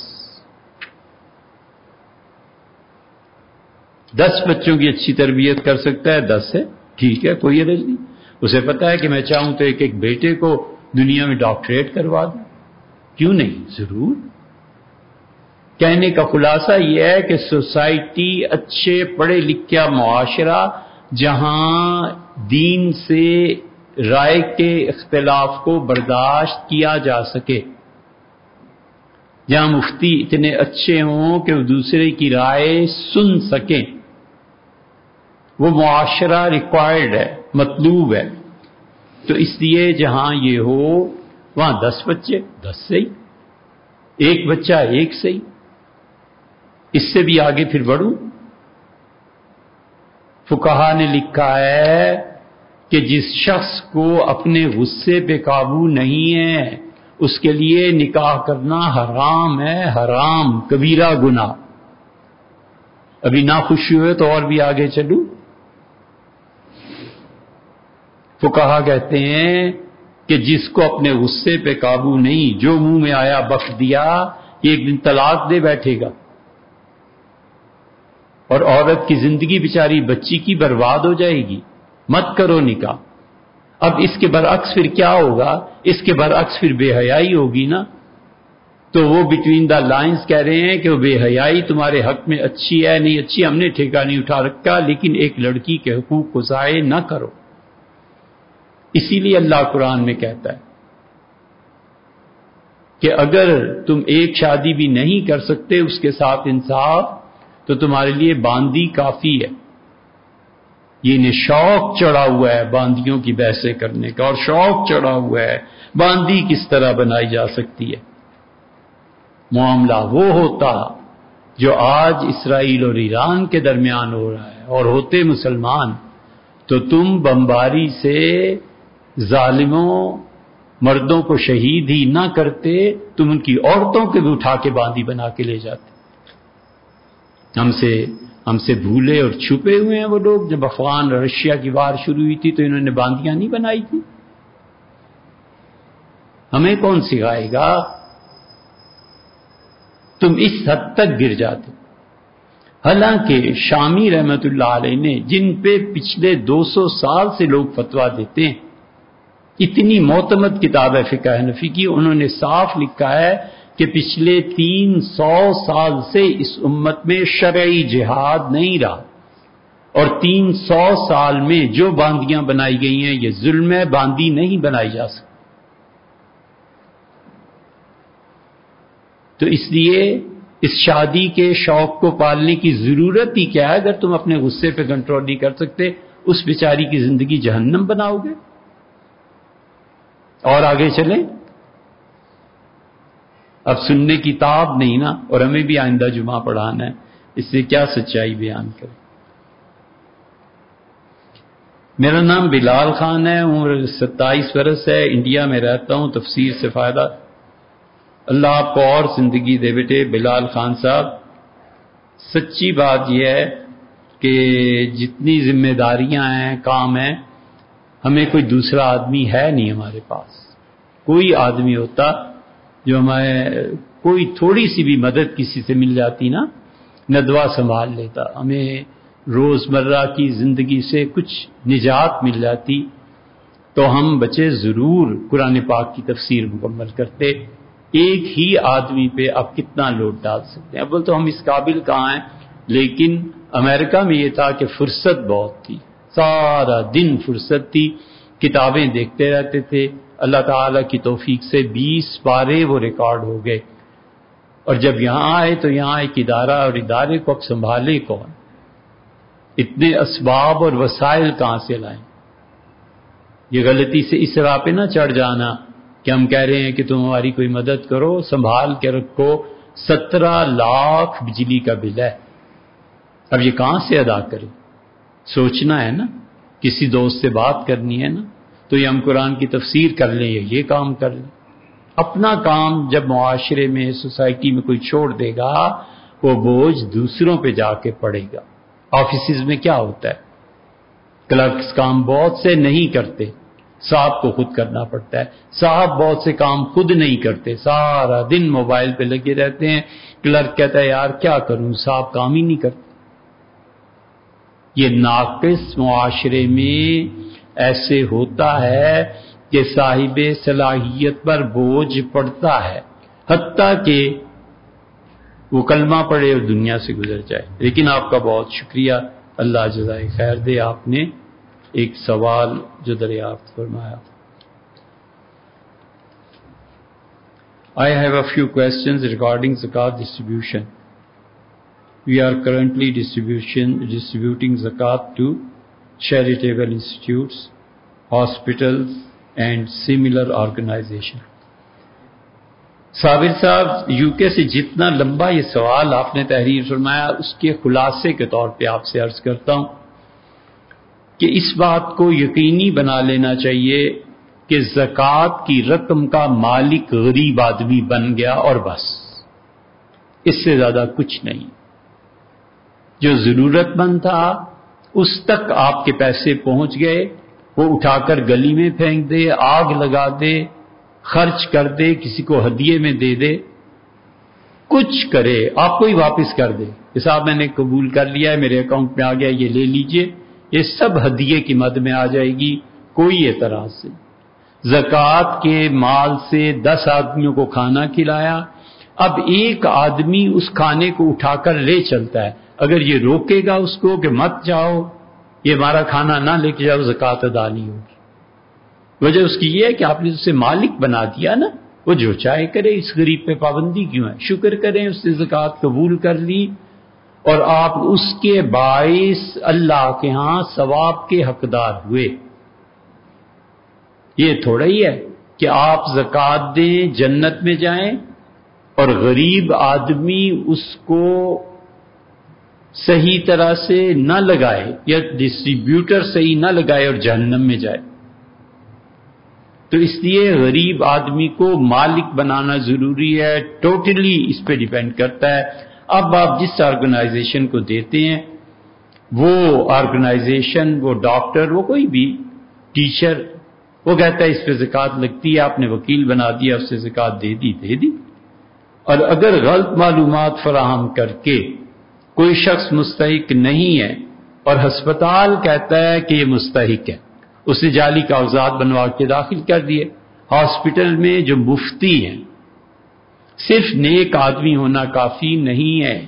دس بچوں کی اچھی تربیت کر سکتا ہے، دس ہے، ٹھیک ہے، کوئی حرج نہیں۔ اسے پتا ہے کہ میں چاہوں تو ایک ایک بیٹے کو دنیا میں ڈاکٹریٹ کروا دوں، کیوں نہیں؟ ضرور۔ کہنے کا خلاصہ یہ ہے کہ سوسائٹی، اچھے پڑھے لکھے معاشرہ جہاں دین سے رائے کے اختلاف کو برداشت کیا جا سکے، جہاں مفتی اتنے اچھے ہوں کہ وہ دوسرے کی رائے سن سکیں، وہ معاشرہ ریکوائرڈ ہے، مطلوب ہے۔ تو اس لیے جہاں یہ ہو وہاں دس بچے، دس صحیح، ایک بچہ ایک صحیح، اس سے بھی آگے پھر بڑھوں۔ فقہا نے لکھا ہے کہ جس شخص کو اپنے غصے پہ قابو نہیں ہے اس کے لیے نکاح کرنا حرام ہے، حرام، کبیرہ گناہ۔ ابھی ناخوشی ہوئے تو اور بھی آگے چلوں۔ فقہا کہتے ہیں کہ جس کو اپنے غصے پہ قابو نہیں، جو منہ میں آیا بک دیا، ایک دن طلاق دے بیٹھے گا، اور عورت کی زندگی بیچاری بچی کی برباد ہو جائے گی۔ مت کرو نکاح۔ اب اس کے برعکس پھر کیا ہوگا؟ اس کے برعکس پھر بے حیائی ہوگی نا۔ تو وہ بٹوین دا لائنز کہہ رہے ہیں کہ وہ بے حیائی تمہارے حق میں اچھی ہے نہیں اچھی، ہم نے ٹھیکہ نہیں اٹھا رکھا، لیکن ایک لڑکی کے حقوق کو ضائع نہ کرو۔ اسی لیے اللہ قرآن میں کہتا ہے کہ اگر تم ایک شادی بھی نہیں کر سکتے اس کے ساتھ انصاف، تو تمہارے لیے باندی کافی ہے۔ یہ انہیں شوق چڑھا ہوا ہے باندیوں کی بحثیں کرنے کا، اور شوق چڑھا ہوا ہے باندی کس طرح بنائی جا سکتی ہے۔ معاملہ وہ ہوتا جو آج اسرائیل اور ایران کے درمیان ہو رہا ہے، اور ہوتے مسلمان تو تم بمباری سے ظالموں مردوں کو شہید ہی نہ کرتے، تم ان کی عورتوں کے بھی اٹھا کے باندی بنا کے لے جاتے۔ ہم سے ہم سے بھولے اور چھپے ہوئے ہیں وہ لوگ۔ جب افغان اور رشیا کی وار شروع ہوئی تھی تو انہوں نے باندیاں نہیں بنائی تھی؟ ہمیں کون سکھائے گا؟ تم اس حد تک گر جاتے۔ حالانکہ شامی رحمت اللہ علیہ نے، جن پہ پچھلے دو سو سال سے لوگ فتویٰ دیتے ہیں، اتنی معتمد کتاب ہے فقہ حنفی کی، انہوں نے صاف لکھا ہے کہ پچھلے تین سو سال سے اس امت میں شرعی جہاد نہیں رہا، اور تین سو سال میں جو باندیاں بنائی گئی ہیں یہ ظلم ہے، باندی نہیں بنائی جا سکتی۔ تو اس لیے اس شادی کے شوق کو پالنے کی ضرورت ہی کیا ہے؟ اگر تم اپنے غصے پہ کنٹرول نہیں کر سکتے، اس بیچاری کی زندگی جہنم بناؤ گے۔ اور آگے چلیں، اب سننے کی تاب نہیں نا، اور ہمیں بھی آئندہ جمعہ پڑھانا ہے، اس سے کیا سچائی بیان کریں۔ میرا نام بلال خان ہے، عمر ستائیس برس ہے، انڈیا میں رہتا ہوں، تفسیر سے فائدہ۔ اللہ آپ کو اور زندگی دے بیٹے بلال خان صاحب۔ سچی بات یہ ہے کہ جتنی ذمہ داریاں ہیں، کام ہیں، ہمیں کوئی دوسرا آدمی ہے نہیں ہمارے پاس۔ کوئی آدمی ہوتا جو ہمیں کوئی تھوڑی سی بھی مدد کسی سے مل جاتی نا، ندوہ سنبھال لیتا، ہمیں روزمرہ کی زندگی سے کچھ نجات مل جاتی تو ہم بچے ضرور قرآن پاک کی تفسیر مکمل کرتے۔ ایک ہی آدمی پہ آپ کتنا لوڈ ڈال سکتے ہیں؟ اول تو ہم اس قابل کہاں ہیں، لیکن امریکہ میں یہ تھا کہ فرصت بہت تھی، سارا دن فرصت تھی، کتابیں دیکھتے رہتے تھے۔ اللہ تعالیٰ کی توفیق سے بیس بارے وہ ریکارڈ ہو گئے، اور جب یہاں آئے تو یہاں ایک ادارہ، اور ادارے کو اب سنبھالے کون؟ اتنے اسباب اور وسائل کہاں سے لائیں؟ یہ غلطی سے اس راہ پہ نہ چڑھ جانا کہ ہم کہہ رہے ہیں کہ تم ہماری کوئی مدد کرو، سنبھال کے رکھو۔ سترہ لاکھ بجلی کا بل ہے، اب یہ کہاں سے ادا کریں؟ سوچنا ہے نا، کسی دوست سے بات کرنی ہے نا، تو یہ ہم قرآن کی تفسیر کر لیں یا یہ کام کر لیں۔ اپنا کام جب معاشرے میں، سوسائٹی میں کوئی چھوڑ دے گا، وہ بوجھ دوسروں پہ جا کے پڑے گا۔ آفیسز میں کیا ہوتا ہے؟ کلرکس کام بہت سے نہیں کرتے، صاحب کو خود کرنا پڑتا ہے۔ صاحب بہت سے کام خود نہیں کرتے، سارا دن موبائل پہ لگے رہتے ہیں۔ کلرک کہتا ہے یار کیا کروں، صاحب کام ہی نہیں کرتے۔ یہ ناقص معاشرے میں ایسے ہوتا ہے کہ صاحب صلاحیت پر بوجھ پڑتا ہے، حتیٰ کہ وہ کلمہ پڑھے اور دنیا سے گزر جائے۔ لیکن آپ کا بہت شکریہ، اللہ جزائے خیر دے، آپ نے ایک سوال جو دریافت فرمایا۔ I have a few questions regarding zakat distribution. We are currently distribution, distributing zakat to charitable institutes, hospitals and similar organizations. صابر صاحب، یو کے سے جتنا لمبا یہ سوال آپ نے تحریر فرمایا، اس کے خلاصے کے طور پہ آپ سے عرض کرتا ہوں کہ اس بات کو یقینی بنا لینا چاہیے کہ زکوٰۃ کی رقم کا مالک غریب آدمی بن گیا اور بس، اس سے زیادہ کچھ نہیں۔ جو ضرورت مند تھا اس تک آپ کے پیسے پہنچ گئے، وہ اٹھا کر گلی میں پھینک دے، آگ لگا دے، خرچ کر دے، کسی کو ہدیے میں دے دے، کچھ کرے، آپ کو ہی واپس کر دے کہ صاحب میں نے قبول کر لیا ہے، میرے اکاؤنٹ میں آ گیا، یہ لے لیجئے، یہ سب ہدیے کی مد میں آ جائے گی، کوئی اعتراض نہیں۔ زکوٰۃ کے مال سے دس آدمیوں کو کھانا کھلایا، اب ایک آدمی اس کھانے کو اٹھا کر لے چلتا ہے، اگر یہ روکے گا اس کو کہ مت جاؤ، یہ ہمارا کھانا نہ لے کے جاؤ، زکوٰۃ ادا نہیں ہوگی۔ وجہ اس کی یہ ہے کہ آپ نے اسے مالک بنا دیا نا، وہ جو چاہے کرے، اس غریب پہ پابندی کیوں ہے؟ شکر کریں اس نے زکوٰۃ قبول کر لی، اور آپ اس کے باعث اللہ کے ہاں ثواب کے حقدار ہوئے۔ یہ تھوڑا ہی ہے کہ آپ زکوٰۃ دیں جنت میں جائیں، اور غریب آدمی اس کو صحیح طرح سے نہ لگائے یا ڈسٹریبیوٹر صحیح نہ لگائے اور جہنم میں جائے. تو اس لیے غریب آدمی کو مالک بنانا ضروری ہے. ٹوٹلی اس پہ ڈیپینڈ کرتا ہے. اب آپ جس آرگنائزیشن کو دیتے ہیں وہ آرگنائزیشن، وہ ڈاکٹر، وہ کوئی بھی ٹیچر، وہ کہتا ہے اس پہ زکوٰۃ لگتی ہے، آپ نے وکیل بنا دیا، اس سے زکوٰۃ دے دی دے دی. اور اگر غلط معلومات فراہم کر کے کوئی شخص مستحق نہیں ہے اور ہسپتال کہتا ہے کہ یہ مستحق ہے، اسے جعلی کاغذات بنوا کے داخل کر دیے. ہاسپٹل میں جو مفتی ہیں، صرف نیک آدمی ہونا کافی نہیں ہے،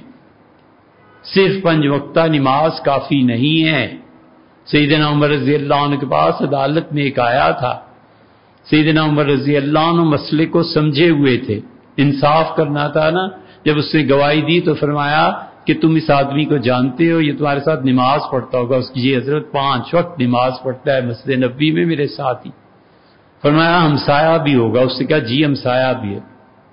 صرف پنج وقتہ نماز کافی نہیں ہے. سیدنا عمر رضی اللہ عنہ کے پاس عدالت میں ایک آیا تھا. سیدنا عمر رضی اللہ عنہ مسئلے کو سمجھے ہوئے تھے، انصاف کرنا تھا نا. جب اس نے گواہی دی تو فرمایا کہ تم اس آدمی کو جانتے ہو، یہ تمہارے ساتھ نماز پڑھتا ہوگا. اس کی جی حضرت پانچ وقت نماز پڑھتا ہے مسجد نبوی میں میرے ساتھ ہی. فرمایا ہمسایہ بھی ہوگا. اس نے کہا جی ہمسایہ بھی ہے.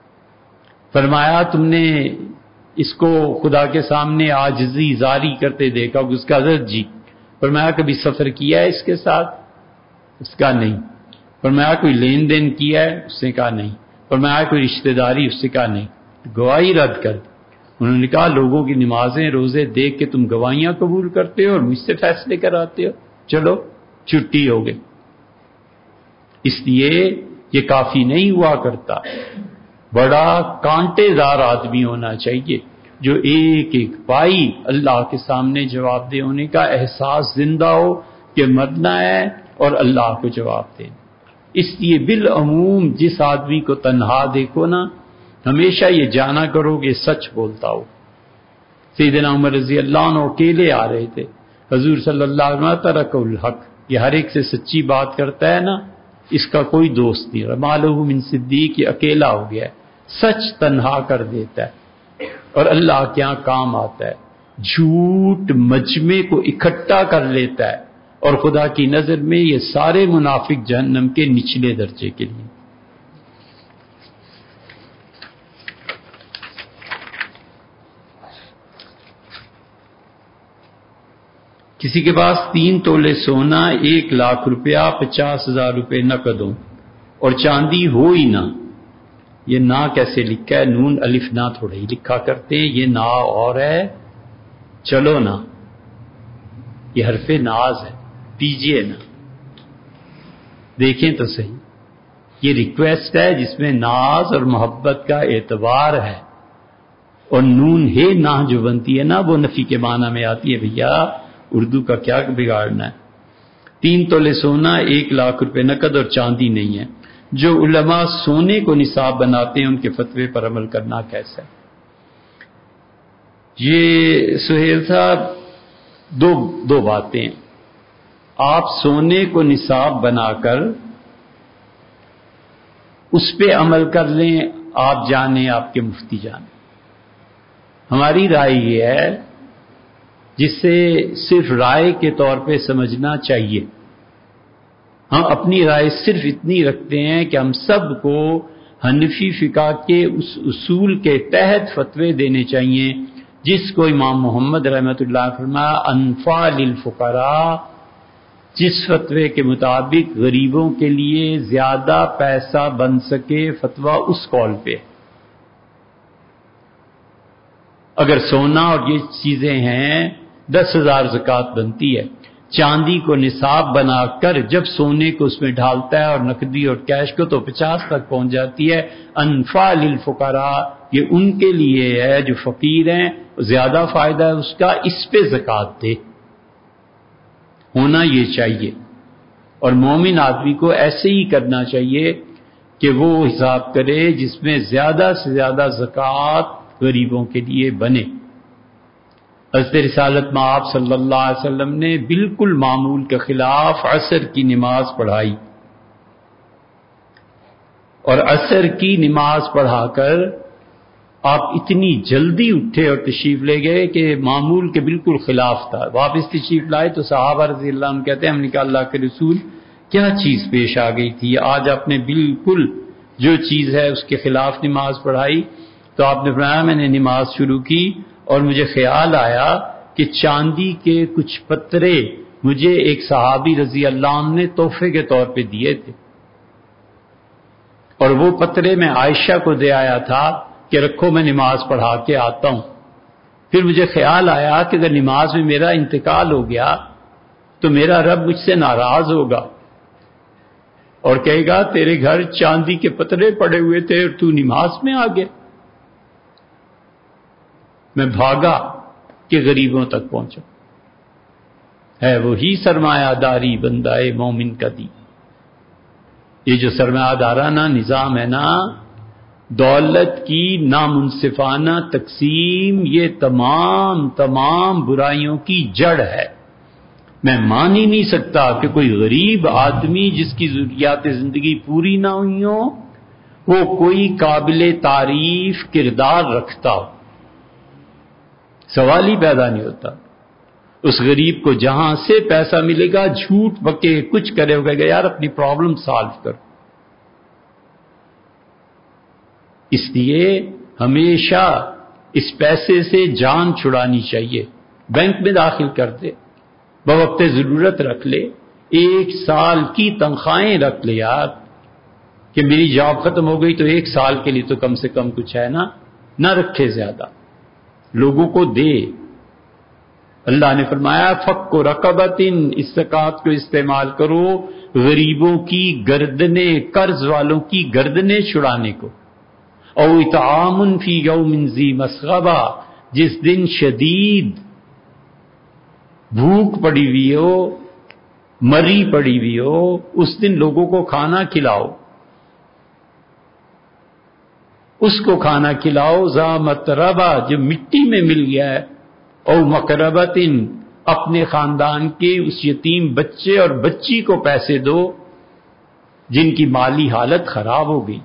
فرمایا تم نے اس کو خدا کے سامنے عاجزی زاری کرتے دیکھا ہوگا. اس کا حضرت جی. فرمایا کبھی سفر کیا ہے اس کے ساتھ؟ اس کا نہیں. فرمایا کوئی لین دین کیا ہے؟ اس نے کہا نہیں. فرمایا کوئی رشتہ داری؟ اس نے کہا نہیں. گواہی رد کر. انہوں نے کہا لوگوں کی نمازیں روزے دیکھ کے تم گواہیاں قبول کرتے ہو اور مجھ سے فیصلے کراتے ہو. چلو چھٹی ہو گئی. اس لیے یہ کافی نہیں ہوا کرتا. بڑا کانٹے دار آدمی ہونا چاہیے جو ایک ایک پائی اللہ کے سامنے جواب دہ ہونے کا احساس زندہ ہو کہ مرنا ہے اور اللہ کو جواب دینا. اس لیے بالعموم جس آدمی کو تنہا دیکھو نا، ہمیشہ یہ جانا کرو کہ سچ بولتا ہو. سیدنا عمر رضی اللہ عنہ اکیلے آ رہے تھے. حضور صلی اللہ علیہ وسلم ترک الحق، یہ ہر ایک سے سچی بات کرتا ہے نا، اس کا کوئی دوست نہیں. رمالہ من صدیق، یہ اکیلا ہو گیا ہے. سچ تنہا کر دیتا ہے اور اللہ کے یہاں کام آتا ہے. جھوٹ مجمع کو اکٹھا کر لیتا ہے اور خدا کی نظر میں یہ سارے منافق جہنم کے نچلے درجے کے لیے. کسی کے پاس تین تولے سونا، ایک لاکھ روپیہ، پچاس ہزار روپے نقد ہو اور چاندی ہو ہی نہ. یہ نا کیسے لکھا ہے؟ نون الف نا تھوڑا ہی لکھا کرتے ہیں. یہ نا اور ہے چلو نا، یہ حرف ناز ہے، پیجئے نا. دیکھیں تو صحیح، یہ ریکویسٹ ہے جس میں ناز اور محبت کا اعتبار ہے. اور نون ہے نا جو بنتی ہے نا، وہ نفی کے معنی میں آتی ہے. بھیا اردو کا کیا بگاڑنا ہے. تین تولے سونا، ایک لاکھ روپے نقد اور چاندی نہیں ہے. جو علماء سونے کو نصاب بناتے ہیں ان کے فتوے پر عمل کرنا کیسا ہے؟ یہ سہیل صاحب دو دو باتیں. آپ سونے کو نصاب بنا کر اس پہ عمل کر لیں، آپ جانیں، آپ کے مفتی جانیں. ہماری رائے یہ ہے جسے صرف رائے کے طور پہ سمجھنا چاہیے. ہم اپنی رائے صرف اتنی رکھتے ہیں کہ ہم سب کو حنفی فقہ کے اس اصول کے تحت فتوے دینے چاہیے جس کو امام محمد رحمۃ اللہ فرمایا انفع للفقراء، جس فتوے کے مطابق غریبوں کے لیے زیادہ پیسہ بن سکے، فتویٰ اس قول پہ. اگر سونا اور یہ چیزیں ہیں دس ہزار زکوٰۃ بنتی ہے. چاندی کو نصاب بنا کر جب سونے کو اس میں ڈالتا ہے اور نقدی اور کیش کو تو پچاس تک پہنچ جاتی ہے. انفع للفقراء، یہ ان کے لیے ہے جو فقیر ہیں، زیادہ فائدہ ہے اس کا، اس پہ زکوٰۃ دے. ہونا یہ چاہیے. اور مومن آدمی کو ایسے ہی کرنا چاہیے کہ وہ حساب کرے جس میں زیادہ سے زیادہ زکوٰۃ غریبوں کے لیے بنے. حضرت رسالت مآب صلی اللہ علیہ وسلم نے بالکل معمول کے خلاف عصر کی نماز پڑھائی اور عصر کی نماز پڑھا کر آپ اتنی جلدی اٹھے اور تشریف لے گئے کہ معمول کے بالکل خلاف تھا. واپس تشریف لائے تو صحابہ رضی اللہ عنہ کہتے ہیں ہم نے کہا اللہ کے رسول کیا چیز پیش آ گئی تھی؟ آج آپ نے بالکل جو چیز ہے اس کے خلاف نماز پڑھائی. تو آپ نے فرمایا میں نے نماز شروع کی اور مجھے خیال آیا کہ چاندی کے کچھ پترے مجھے ایک صحابی رضی اللہ عنہ نے تحفے کے طور پہ دیے تھے، اور وہ پترے میں عائشہ کو دے آیا تھا کہ رکھو میں نماز پڑھا کے آتا ہوں۔ پھر مجھے خیال آیا کہ اگر نماز میں میرا انتقال ہو گیا تو میرا رب مجھ سے ناراض ہوگا اور کہے گا تیرے گھر چاندی کے پترے پڑے ہوئے تھے اور تو نماز میں آ گیا۔ میں بھاگا کہ غریبوں تک پہنچا۔ ہے وہی سرمایہ داری بندہ مومن کا دی۔ یہ جو سرمایہ دارانہ نظام ہے نا، دولت کی نامنصفانہ تقسیم، یہ تمام تمام برائیوں کی جڑ ہے۔ میں مان ہی نہیں سکتا کہ کوئی غریب آدمی جس کی ضروریات زندگی پوری نہ ہوئی ہوں وہ کوئی قابل تعریف کردار رکھتا ہو، سوال ہی پیدا نہیں ہوتا۔ اس غریب کو جہاں سے پیسہ ملے گا جھوٹ بکے کچھ کرے ہوگا کہ یار اپنی پرابلم سالو کر۔ اس لیے ہمیشہ اس پیسے سے جان چھڑانی چاہیے، بینک میں داخل کر دے، بوقت ضرورت رکھ لے، ایک سال کی تنخواہیں رکھ لے یار، کہ میری جاب ختم ہو گئی تو ایک سال کے لیے تو کم سے کم کچھ ہے نا، نہ رکھے زیادہ، لوگوں کو دے۔ اللہ نے فرمایا فک رقبۃ، اس زکوٰۃ کو استعمال کرو غریبوں کی گردنیں، قرض والوں کی گردنیں چھڑانے کو، او اطعام فی یوم ذی مسغبہ، جس دن شدید بھوک پڑی ہوئی ہو، مری پڑی ہوئی ہو، اس دن لوگوں کو کھانا کھلاؤ، اس کو کھانا کھلاؤ، ذا متربہ، جو مٹی میں مل گیا ہے، او مقربۃ، اپنے خاندان کے اس یتیم بچے اور بچی کو پیسے دو جن کی مالی حالت خراب ہو گئی۔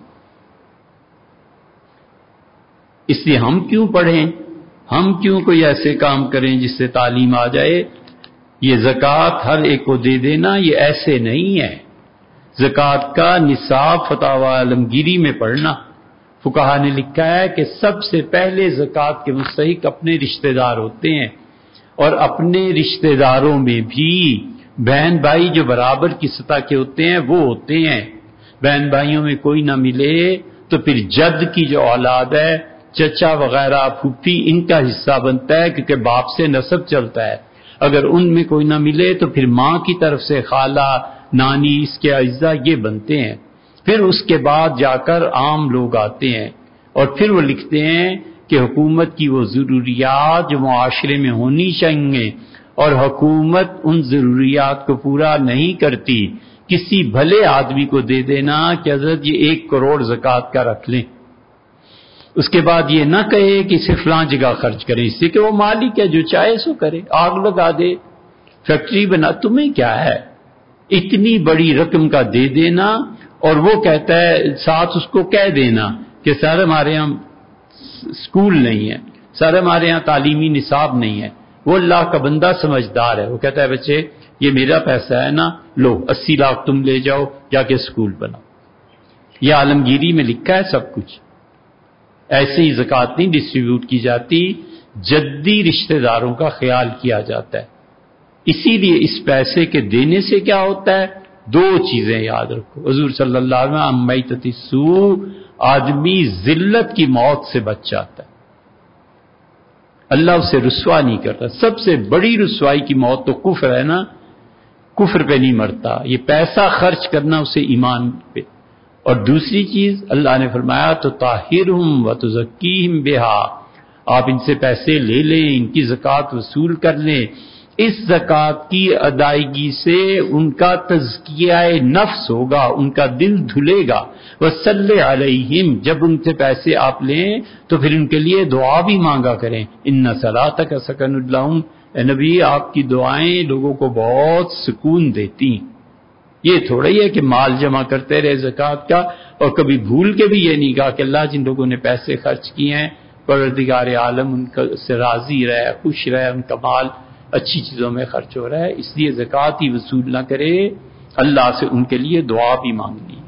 اس لیے ہم کیوں پڑھیں، ہم کیوں کوئی ایسے کام کریں جس سے تعلیم آ جائے؟ یہ زکوٰۃ ہر ایک کو دے دینا یہ ایسے نہیں ہے۔ زکوٰۃ کا نصاب فتاوی عالمگیری میں پڑھنا، فقہا نے لکھا ہے کہ سب سے پہلے زکوٰۃ کے مستحق اپنے رشتہ دار ہوتے ہیں، اور اپنے رشتہ داروں میں بھی بہن بھائی جو برابر کی سطح کے ہوتے ہیں وہ ہوتے ہیں۔ بہن بھائیوں میں کوئی نہ ملے تو پھر جد کی جو اولاد ہے، چچا وغیرہ پھوپھی، ان کا حصہ بنتا ہے کیونکہ باپ سے نسب چلتا ہے۔ اگر ان میں کوئی نہ ملے تو پھر ماں کی طرف سے خالہ، نانی، اس کے اعزاء یہ بنتے ہیں۔ پھر اس کے بعد جا کر عام لوگ آتے ہیں، اور پھر وہ لکھتے ہیں کہ حکومت کی وہ ضروریات جو معاشرے میں ہونی چاہیے اور حکومت ان ضروریات کو پورا نہیں کرتی، کسی بھلے آدمی کو دے دینا کہ حضرت یہ ایک کروڑ زکوٰۃ کا رکھ لیں۔ اس کے بعد یہ نہ کہے کہ اسے فلاں جگہ خرچ کریں، اس سے کہ وہ مالک ہے، جو چاہے سو کرے، آگ لگا دے، فیکٹری بنا، تمہیں کیا ہے؟ اتنی بڑی رقم کا دے دینا، اور وہ کہتا ہے ساتھ اس کو کہہ دینا کہ سر ہمارے یہاں اسکول نہیں ہے، سر ہمارے یہاں تعلیمی نصاب نہیں ہے۔ وہ اللہ کا بندہ سمجھدار ہے، وہ کہتا ہے بچے یہ میرا پیسہ ہے نا، لو اسی لاکھ تم لے جاؤ، جا کے اسکول بناؤ۔ یہ عالمگیری میں لکھا ہے سب کچھ۔ ایسے ہی زکوٰۃ نہیں ڈسٹریبیوٹ کی جاتی، جدی رشتہ داروں کا خیال کیا جاتا ہے۔ اسی لیے اس پیسے کے دینے سے کیا ہوتا ہے؟ دو چیزیں یاد رکھو، حضور صلی اللہ علیہ وسلم میتۃ السوء، آدمی ذلت کی موت سے بچ جاتا ہے، اللہ اسے رسوا نہیں کرتا۔ سب سے بڑی رسوائی کی موت تو کفر ہے نا، کفر پہ نہیں مرتا، یہ پیسہ خرچ کرنا اسے ایمان پہ۔ اور دوسری چیز اللہ نے فرمایا تو طاہرہم وتزکیہم بہا، آپ ان سے پیسے لے لیں، ان کی زکوٰۃ وصول کر لیں، اس زکوٰۃ کی ادائیگی سے ان کا تزکیہ نفس ہوگا، ان کا دل دھلے گا۔ وصلی علیہم، جب ان سے پیسے آپ لیں تو پھر ان کے لیے دعا بھی مانگا کریں، ان صلاتک سکن لہم، اے نبی آپ کی دعائیں لوگوں کو بہت سکون دیتی ہیں۔ یہ تھوڑا ہی ہے کہ مال جمع کرتے رہے زکوٰۃ کا، اور کبھی بھول کے بھی یہ نہیں کہا کہ اللہ جن لوگوں نے پیسے خرچ کیے ہیں پروردگار عالم ان سے راضی رہے، خوش رہے، ان کا مال اچھی چیزوں میں خرچ ہو رہا ہے، اس لیے زکوٰۃ ہی وصول نہ کرے، اللہ سے ان کے لیے دعا بھی مانگنی۔